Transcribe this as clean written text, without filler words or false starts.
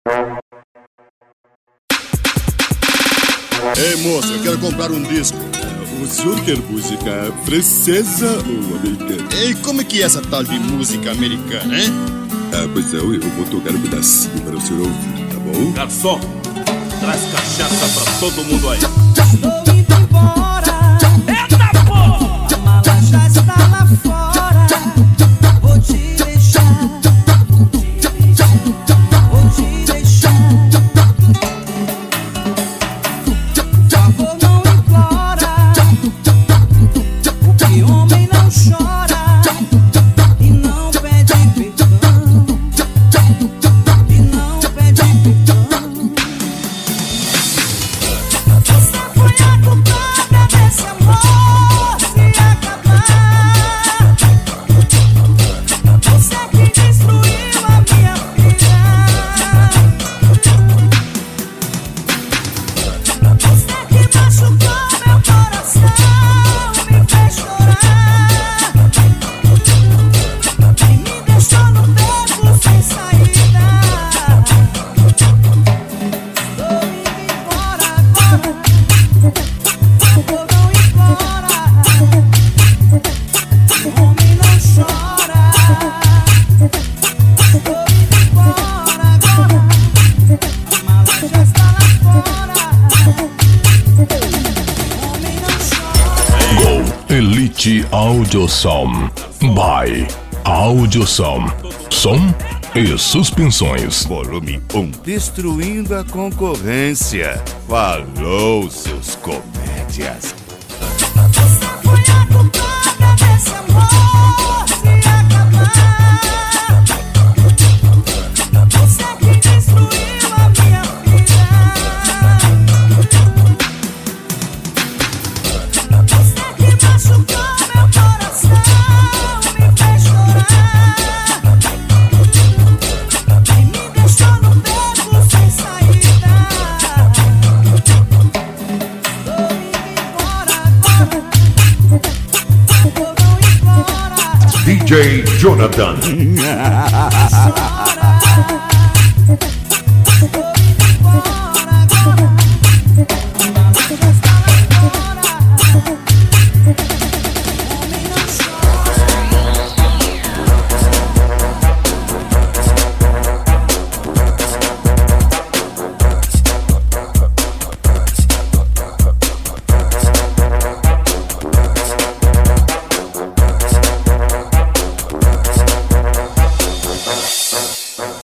Ei, moça, eu quero comprar um disco. O senhor quer música francesa ou americana? E como é que é essa tal de música americana, hein? Pois eu vou tocar um pedacinho para o senhor ouvir, tá bom? Garçom, traz cachaça pra todo mundo aí. Estou indo embora. Eita porra! A mala já está lá fora. Vou te deixar. Vou te deixar. Por favor, não implora. Porque homem não chora e não pede perdão. E não pede perdão. Você foi a culpada desse amor se acabar. Você que destruiu a minha vida. Você que machucou meu coração, me fez chorar e me deixou no beco sem saída. Estou indo embora agora. Amor não implora. O homem não chora. Estou indo embora agora. A mala já está lá fora. O homem não chora. Go Elite Audiosom by Audiosom. Som e suspensões. Volume 1. Destruindo a concorrência. Falou, seus comédias. Você foi a culpada desse amor se acabar. Você que destruiu a minha vida. Você que machucou meu coração, me fez chorar e me deixou no beco sem saída. Estou indo embora agora. Amor não implora. DJ Jonathan. Chora.